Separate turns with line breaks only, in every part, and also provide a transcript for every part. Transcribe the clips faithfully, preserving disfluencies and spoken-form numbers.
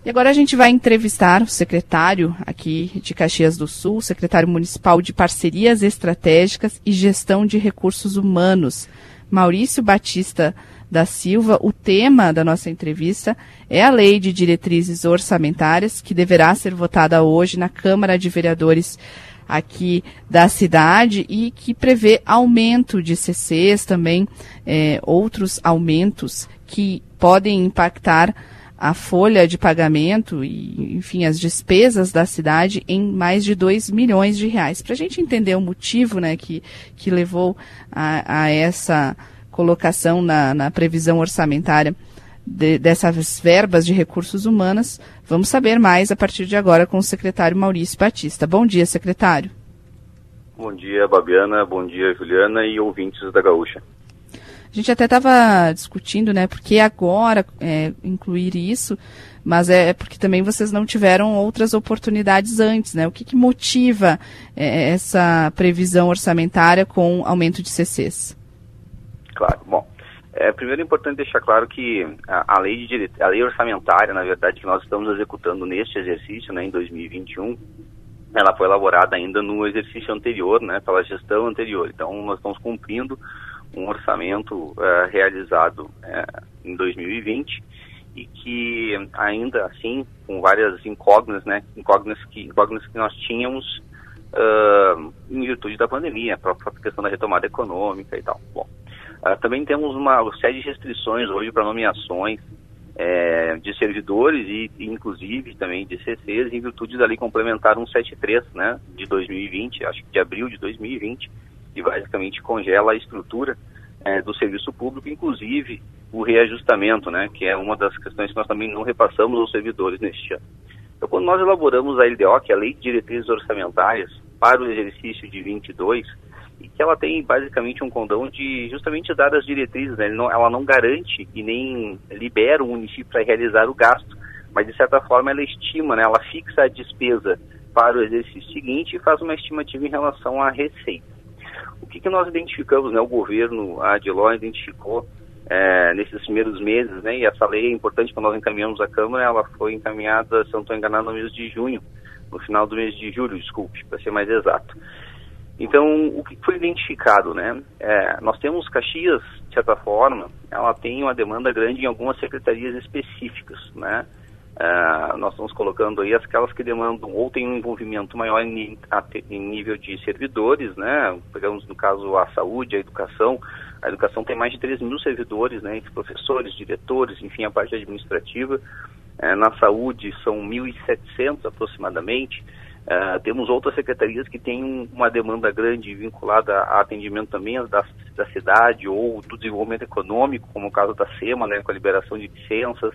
E agora a gente vai entrevistar o secretário aqui de Caxias do Sul, secretário municipal de Parcerias Estratégicas e Gestão de Recursos Humanos, Maurício Batista da Silva. O tema da nossa entrevista é a Lei de Diretrizes Orçamentárias, que deverá ser votada hoje na Câmara de Vereadores aqui da cidade e que prevê aumento de C Cs, também é, outros aumentos que podem impactar a folha de pagamento e, enfim, as despesas da cidade em mais de dois milhões de reais. Para a gente entender o motivo, né, que, que levou a, a essa colocação na, na previsão orçamentária de, dessas verbas de recursos humanos, vamos saber mais a partir de agora com o secretário Maurício Batista. Bom dia, secretário.
Bom dia, Babiana. Bom dia, Juliana e ouvintes da Gaúcha.
A gente até estava discutindo, né, por que agora é, incluir isso, mas é porque também vocês não tiveram outras oportunidades antes, né? O que, que motiva é, essa previsão orçamentária com aumento de C Cs?
Claro, bom, é, primeiro é importante deixar claro que a, a, lei de, a lei orçamentária, na verdade, que nós estamos executando neste exercício, né, em dois mil e vinte e um, ela foi elaborada ainda no exercício anterior, né, pela gestão anterior. Então, nós estamos cumprindo um orçamento uh, realizado uh, em dois mil e vinte e que ainda assim, com várias incógnitas, né, incógnitas que, incógnitas que nós tínhamos uh, em virtude da pandemia, a própria questão da retomada econômica e tal. Bom, uh, também temos uma série de restrições hoje para nomeações uh, de servidores e inclusive também de C Cs em virtude da Lei Complementar cento e setenta e três, né, de dois mil e vinte, acho que de abril de dois mil e vinte, que basicamente congela a estrutura é, do serviço público, inclusive o reajustamento, né, que é uma das questões que nós também não repassamos aos servidores neste ano. Então, quando nós elaboramos a L D O, que é a Lei de Diretrizes Orçamentárias, para o exercício de vinte e dois, e que ela tem basicamente um condão de justamente dar as diretrizes, né, não, ela não garante e nem libera o município para realizar o gasto, mas de certa forma ela estima, né, ela fixa a despesa para o exercício seguinte e faz uma estimativa em relação à receita. O que, que nós identificamos, né, o governo, a Adiló identificou é, nesses primeiros meses, né, e essa lei é importante quando nós encaminhamos a Câmara, ela foi encaminhada, se eu não estou enganado, no mês de junho, no final do mês de julho, desculpe, para ser mais exato. Então, o que foi identificado, né, é, nós temos Caxias, de certa forma, ela tem uma demanda grande em algumas secretarias específicas, né. Uh, nós estamos colocando aí aquelas que demandam ou têm um envolvimento maior em, em nível de servidores, né? Pegamos no caso a saúde, a educação. A educação tem mais de três mil servidores, né? Entre professores, diretores, enfim, a parte administrativa. Uh, na saúde são mil e setecentos aproximadamente. Uh, temos outras secretarias que têm uma demanda grande vinculada a atendimento também da, da cidade ou do desenvolvimento econômico, como o caso da SEMA, né, com a liberação de licenças.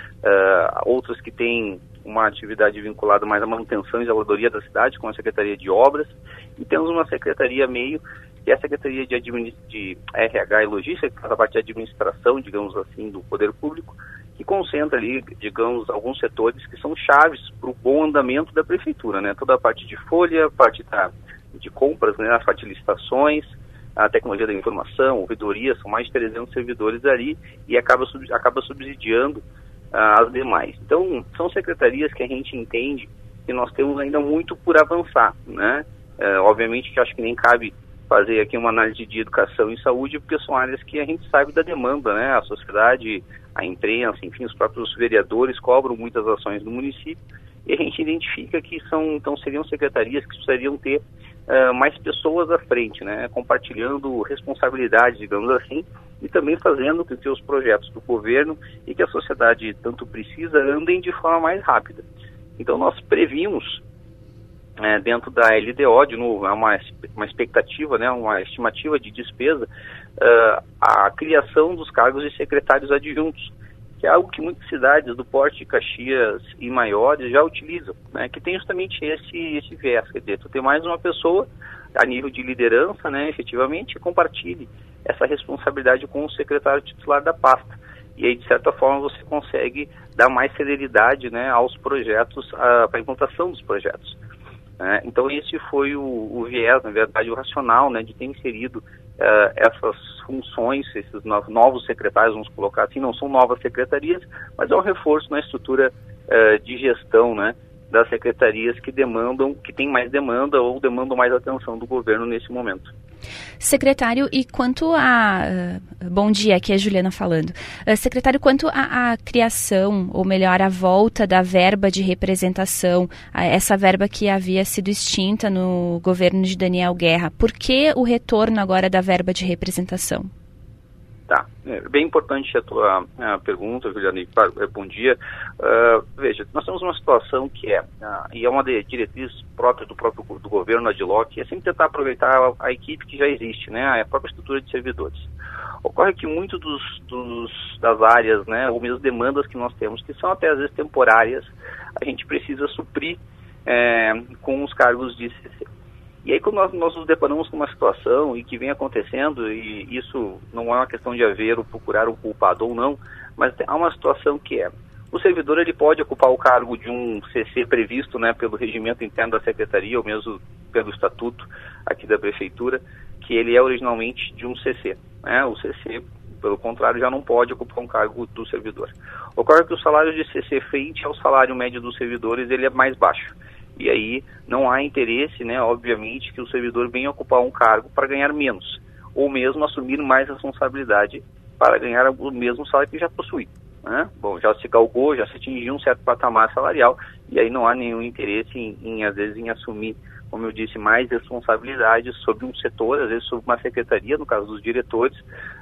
Uh, outras que têm uma atividade vinculada mais à manutenção e zeladoria da cidade, como a Secretaria de Obras, e temos uma secretaria meio, que é a Secretaria de, Administ... de R H e Logística, que faz a parte de administração, digamos assim, do poder público, que concentra ali, digamos, alguns setores que são chaves para o bom andamento da prefeitura, né? Toda a parte de folha, a parte da, de compras, né? A parte de licitações, a tecnologia da informação, ouvidoria, são mais de trezentos servidores ali e acaba, sub... acaba subsidiando as demais. Então, são secretarias que a gente entende que nós temos ainda muito por avançar, né? É, obviamente que acho que nem cabe fazer aqui uma análise de educação e saúde, porque são áreas que a gente sabe da demanda, né? A sociedade, a imprensa, enfim, os próprios vereadores cobram muitas ações no município e a gente identifica que são, então, seriam secretarias que precisariam ter uh, mais pessoas à frente, né? Compartilhando responsabilidades, digamos assim, e também fazendo com que os projetos do governo e que a sociedade tanto precisa andem de forma mais rápida. Então nós previmos, é, dentro da L D O, de novo, é uma, uma expectativa, né, uma estimativa de despesa, uh, a criação dos cargos de secretários adjuntos, que é algo que muitas cidades do porte de Caxias e maiores já utilizam, né, que tem justamente esse, esse viés, quer dizer, tu tem mais uma pessoa a nível de liderança, né, efetivamente, que compartilhe essa responsabilidade com o secretário titular da pasta. E aí, de certa forma, você consegue dar mais celeridade, né, aos projetos, para a implantação dos projetos. É, então, esse foi o, o viés, na verdade, o racional, né, de ter inserido uh, essas funções, esses novos secretários, vamos colocar assim, não são novas secretarias, mas é um reforço na estrutura uh, de gestão, né, das secretarias que demandam, que tem mais demanda ou demandam mais atenção do governo nesse momento.
Secretário, e quanto a... Uh, bom dia, aqui é a Juliana falando. Uh, secretário, quanto à criação, ou melhor, a volta da verba de representação, uh, essa verba que havia sido extinta no governo de Daniel Guerra, por que o retorno agora da verba de representação?
Tá, é bem importante a tua a pergunta, Juliana, e bom dia. Uh, veja, nós temos uma situação que é, uh, e é uma de diretriz própria do próprio do governo, da DILOC, que é sempre tentar aproveitar a, a equipe que já existe, né, a própria estrutura de servidores. Ocorre que muito dos, dos, das áreas, né, ou mesmo demandas que nós temos, que são até às vezes temporárias, a gente precisa suprir é, com os cargos de C C. E aí, quando nós, nós nos deparamos com uma situação e que vem acontecendo, e isso não é uma questão de haver ou procurar um culpado ou não, mas há uma situação que é, o servidor ele pode ocupar o cargo de um C C previsto, né, pelo regimento interno da secretaria, ou mesmo pelo estatuto aqui da prefeitura, que ele é originalmente de um C C. Né? O C C, pelo contrário, já não pode ocupar um cargo do servidor. Ocorre que o salário de C C frente ao salário médio dos servidores, ele é mais baixo. E aí não há interesse, né, obviamente, que o servidor venha ocupar um cargo para ganhar menos, ou mesmo assumir mais responsabilidade para ganhar o mesmo salário que já possui. Né? Bom, já se galgou, já se atingiu um certo patamar salarial, e aí não há nenhum interesse em, em às vezes, em assumir, como eu disse, mais responsabilidades sobre um setor, às vezes sobre uma secretaria, no caso dos diretores,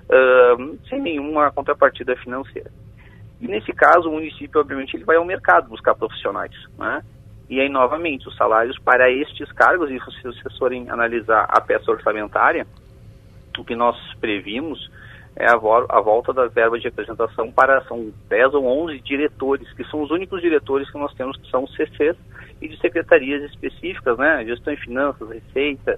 uh, sem nenhuma contrapartida financeira. E nesse caso, o município, obviamente, ele vai ao mercado buscar profissionais, né? E aí, novamente, os salários para estes cargos, e se vocês forem analisar a peça orçamentária, o que nós previmos é a, vo a volta da verba de representação para, são dez ou onze diretores, que são os únicos diretores que nós temos, que são C Cs e de secretarias específicas, né? Gestão em finanças, receita,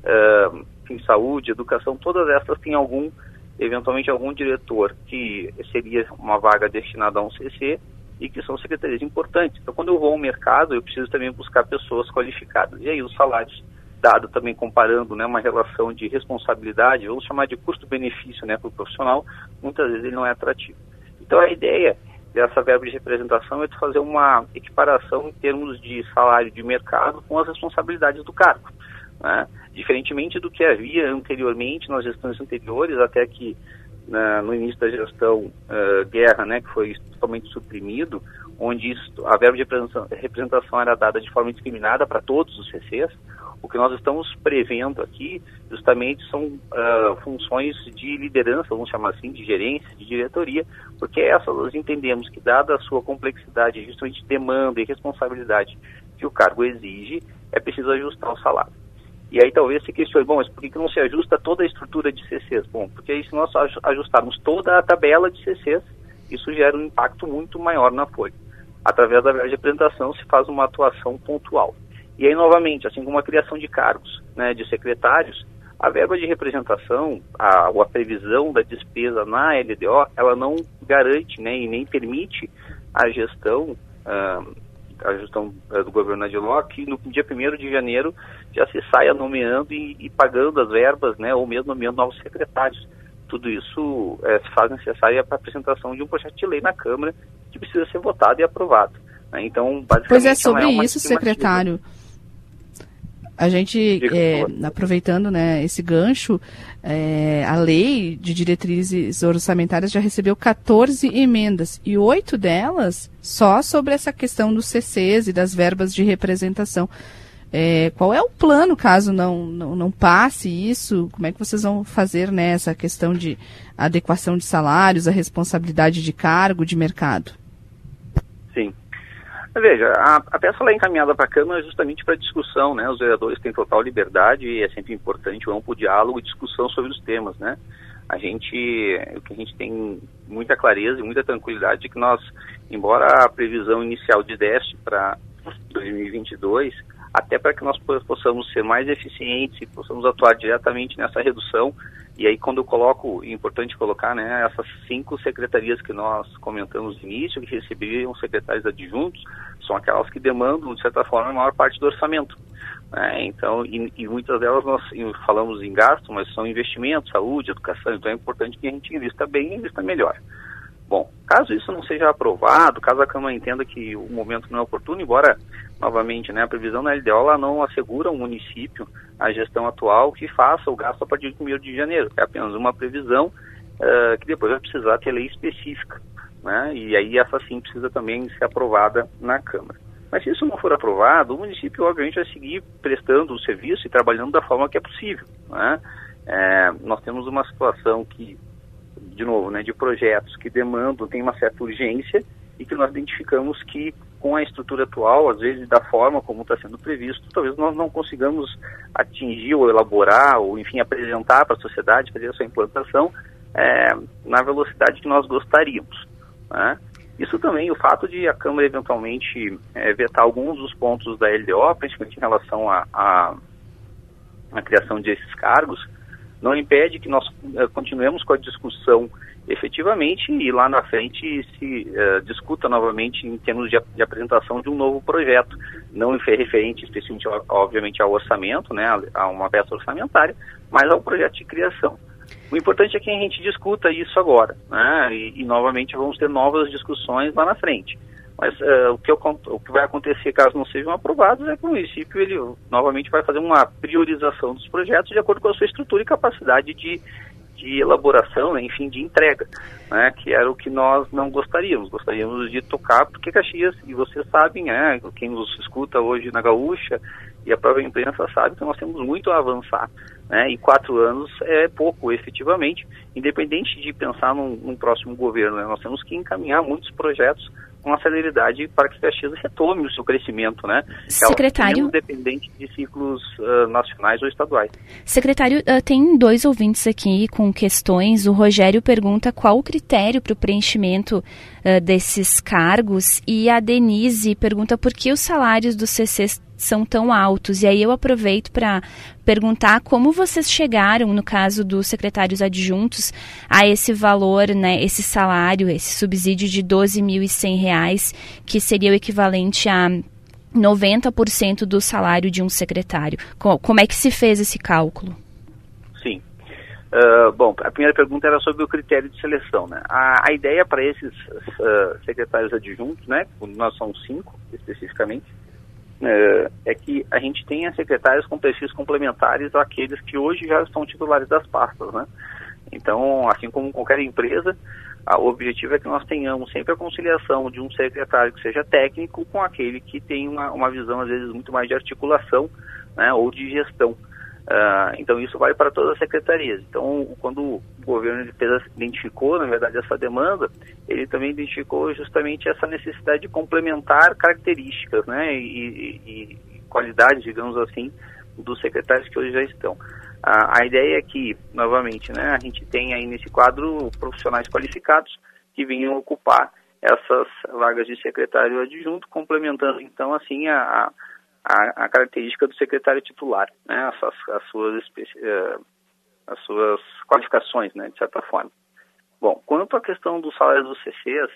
uh, em saúde, educação, todas essas têm algum, eventualmente algum diretor que seria uma vaga destinada a um C C, e que são secretarias importantes. Então, quando eu vou ao mercado, eu preciso também buscar pessoas qualificadas. E aí os salários, dado também comparando, né, uma relação de responsabilidade, vamos chamar de custo-benefício, né, para o profissional, muitas vezes ele não é atrativo. Então, a ideia dessa verba de representação é de fazer uma equiparação em termos de salário de mercado com as responsabilidades do cargo. Né? Diferentemente do que havia anteriormente, nas gestões anteriores, até que Na, no início da gestão uh, Guerra, né, que foi totalmente suprimido, onde isso, a verba de representação, representação era dada de forma discriminada para todos os C Cs. O que nós estamos prevendo aqui, justamente, são uh, funções de liderança, vamos chamar assim, de gerência, de diretoria, porque essas nós entendemos que, dada a sua complexidade, justamente demanda e responsabilidade que o cargo exige, é preciso ajustar o salário. E aí talvez se questione, bom, mas por que não se ajusta toda a estrutura de C Cs? Bom, porque aí se nós ajustarmos toda a tabela de C Cs, isso gera um impacto muito maior na folha. Através da verba de representação se faz uma atuação pontual. E aí, novamente, assim como a criação de cargos, né, de secretários, a verba de representação, a, a previsão da despesa na L D O, ela não garante, né, e nem permite a gestão... Uh, a gestão uh, do governo Adiló, que no dia primeiro de janeiro já se saia nomeando e, e pagando as verbas, né, ou mesmo nomeando novos secretários. Tudo isso é, se faz necessário para a apresentação de um projeto de lei na Câmara que precisa ser votado e aprovado. Né? Então, basicamente...
Pois é, sobre é isso, secretário... A gente, é, aproveitando, né, esse gancho, é, a lei de diretrizes orçamentárias já recebeu quatorze emendas e oito delas só sobre essa questão dos C Cs e das verbas de representação. É, qual é o plano caso não, não, não passe isso? Como é que vocês vão fazer, né, essa questão de adequação de salários, a responsabilidade de cargo, de mercado?
Sim. Veja, a, a peça lá encaminhada para a Câmara justamente para discussão, né? Os vereadores têm total liberdade e é sempre importante o amplo diálogo e discussão sobre os temas, né? A gente, o que a gente tem muita clareza e muita tranquilidade é que nós, embora a previsão inicial de déficit para dois mil e vinte e dois, até para que nós possamos ser mais eficientes e possamos atuar diretamente nessa redução. E aí, quando eu coloco, é importante colocar, né, essas cinco secretarias que nós comentamos no início, que receberiam secretários adjuntos, são aquelas que demandam, de certa forma, a maior parte do orçamento. Né? Então, e, e muitas delas nós falamos em gasto, mas são investimentos, saúde, educação, então é importante que a gente invista bem e invista melhor. Bom, caso isso não seja aprovado, caso a Câmara entenda que o momento não é oportuno, embora, novamente, né, a previsão da L D O ela não assegura ao município a gestão atual que faça o gasto a partir de primeiro de janeiro, é apenas uma previsão uh, que depois vai precisar ter lei específica, né, e aí essa sim precisa também ser aprovada na Câmara. Mas se isso não for aprovado, o município obviamente vai seguir prestando o serviço e trabalhando da forma que é possível, né? É, nós temos uma situação que, de novo, né, de projetos que demandam, tem uma certa urgência e que nós identificamos que com a estrutura atual, às vezes da forma como está sendo previsto, talvez nós não consigamos atingir ou elaborar ou, enfim, apresentar para a sociedade, fazer a sua implantação é, na velocidade que nós gostaríamos, né? Isso também, o fato de a Câmara eventualmente é, vetar alguns dos pontos da L D O, principalmente em relação à a, a, a criação desses cargos, não impede que nós uh, continuemos com a discussão efetivamente e lá na frente se uh, discuta novamente em termos de, de apresentação de um novo projeto, não referente especificamente, obviamente, ao orçamento, né, a, a uma peça orçamentária, mas ao projeto de criação. O importante é que a gente discuta isso agora, né, e, e novamente vamos ter novas discussões lá na frente. Mas uh, o, que eu, o que vai acontecer caso não sejam aprovados é que o município ele novamente vai fazer uma priorização dos projetos de acordo com a sua estrutura e capacidade de, de elaboração, né, enfim, de entrega, né, que era o que nós não gostaríamos. Gostaríamos de tocar, porque Caxias, e vocês sabem, né, quem nos escuta hoje na Gaúcha e a própria imprensa sabe que nós temos muito a avançar, né, e quatro anos é pouco, efetivamente, independente de pensar num, num próximo governo, né, nós temos que encaminhar muitos projetos com a celeridade para que Caxias retome o seu crescimento, né?
Secretário,
independente de ciclos uh, nacionais ou estaduais.
Secretário, uh, tem dois ouvintes aqui com questões. O Rogério pergunta qual o critério para o preenchimento uh, desses cargos e a Denise pergunta por que os salários dos C Cs são tão altos. E aí eu aproveito para perguntar como vocês chegaram, no caso dos secretários adjuntos, a esse valor, né, esse salário, esse subsídio de doze mil e cem reais, que seria o equivalente a noventa por cento do salário de um secretário. Como é que se fez esse cálculo?
Sim. Uh, bom, a primeira pergunta era sobre o critério de seleção, né? A, a ideia para esses uh, secretários adjuntos, né, nós somos cinco especificamente, uh, é que a gente tenha secretários com perfis complementares àqueles que hoje já estão titulares das pastas, né? Então, assim como qualquer empresa, a, o objetivo é que nós tenhamos sempre a conciliação de um secretário que seja técnico com aquele que tem uma, uma visão, às vezes, muito mais de articulação, né, ou de gestão. Uh, então isso vale para todas as secretarias. Então, quando o governo identificou, na verdade, essa demanda, ele também identificou justamente essa necessidade de complementar características, né, e, e, e qualidades, digamos assim, dos secretários que hoje já estão. Uh, a ideia é que, novamente, né, a gente tem aí nesse quadro profissionais qualificados que venham ocupar essas vagas de secretário adjunto, complementando, então, assim, a A, a característica do secretário titular, né, as, as, suas, uh, as suas qualificações, né, de certa forma. Bom, quanto à questão dos salários dos C Cs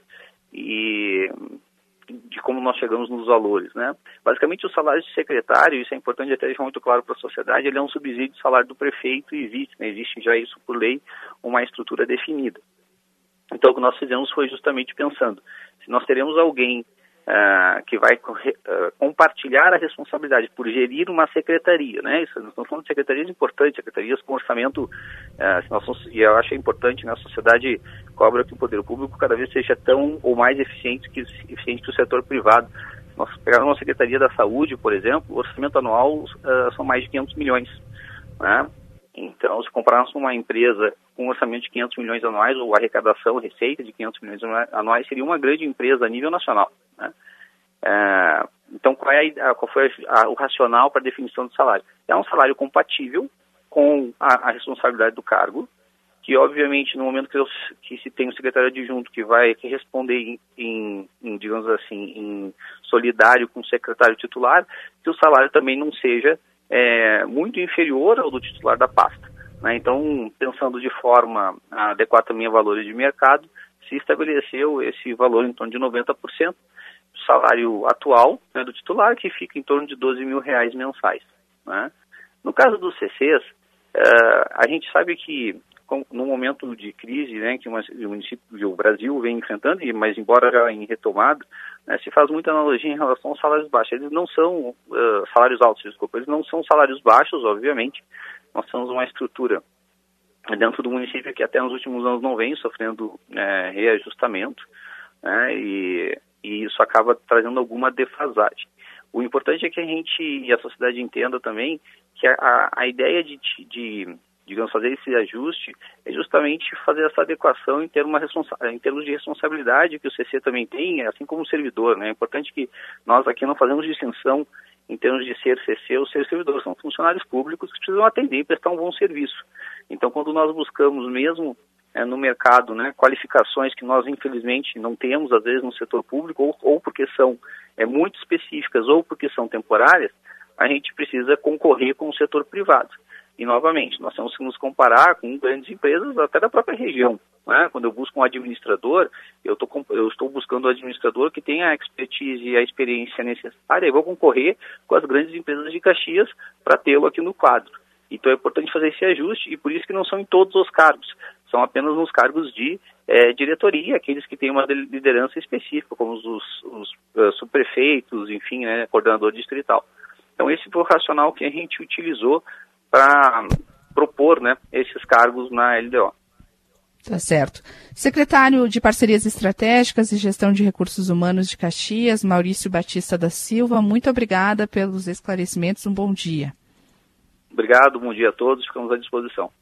e de como nós chegamos nos valores, né, basicamente o salário de secretário, isso é importante até deixar muito claro para a sociedade, ele é um subsídio do salário do prefeito e existe, né, existe já isso por lei, uma estrutura definida. Então o que nós fizemos foi justamente pensando, se nós teremos alguém Uh, que vai uh, compartilhar a responsabilidade por gerir uma secretaria, né? Isso, nós estamos falando de secretarias importantes, secretarias com orçamento, uh, se nós somos, e eu acho importante, né, a sociedade cobra que o poder público cada vez seja tão ou mais eficiente que, eficiente que o setor privado. Se nós pegarmos uma secretaria da saúde, por exemplo, o orçamento anual uh, são mais de quinhentos milhões, né? Então, se compararmos com uma empresa com um orçamento de quinhentos milhões anuais, ou arrecadação, receita de quinhentos milhões anuais, seria uma grande empresa a nível nacional, né? É, então, qual, é a, qual foi a, a, o racional para a definição do salário? É um salário compatível com a, a responsabilidade do cargo, que, obviamente, no momento que, eu, que se tem um secretário adjunto que vai que responder em, em, em, digamos assim, em solidário com o secretário titular, que o salário também não seja É, muito inferior ao do titular da pasta, né? Então, pensando de forma a adequar também a valores de mercado, se estabeleceu esse valor em torno de noventa por cento do salário atual, né, do titular, que fica em torno de doze mil reais mensais. né? No caso dos C Cs, uh, a gente sabe que com, no momento de crise, né, que o município, o Brasil vem enfrentando, mas embora já em retomada, né, se faz muita analogia em relação aos salários baixos. Eles não são uh, salários altos, desculpa, eles não são salários baixos, obviamente. Nós temos uma estrutura dentro do município que até nos últimos anos não vem sofrendo é, reajustamento, né, e, e isso acaba trazendo alguma defasagem. O importante é que a gente e a sociedade entenda também que a, a ideia de, de, digamos, fazer esse ajuste é justamente fazer essa adequação em termos, em termos de responsabilidade que o C C também tem, assim como o servidor, né? É importante que nós aqui não fazemos distinção em termos de ser C C ou ser servidor. São funcionários públicos que precisam atender e prestar um bom serviço. Então, quando nós buscamos mesmo é, no mercado, né, qualificações que nós, infelizmente, não temos, às vezes, no setor público, ou, ou porque são é, muito específicas, ou porque são temporárias, a gente precisa concorrer com o setor privado. E, novamente, nós temos que nos comparar com grandes empresas até da própria região, né? Quando eu busco um administrador, eu, tô, eu estou buscando um administrador que tenha a expertise e a experiência necessária, e vou concorrer com as grandes empresas de Caxias para tê-lo aqui no quadro. Então é importante fazer esse ajuste, e por isso que não são em todos os cargos, são apenas nos cargos de é, diretoria, aqueles que têm uma liderança específica, como os, os uh, subprefeitos, enfim, né, coordenador distrital. Então esse foi o racional que a gente utilizou para propor, né, esses cargos na L D O.
Tá certo. Secretário de Parcerias Estratégicas e Gestão de Recursos Humanos de Caxias, Maurício Batista da Silva, muito obrigada pelos esclarecimentos, um bom dia.
Obrigado, bom dia a todos, ficamos à disposição.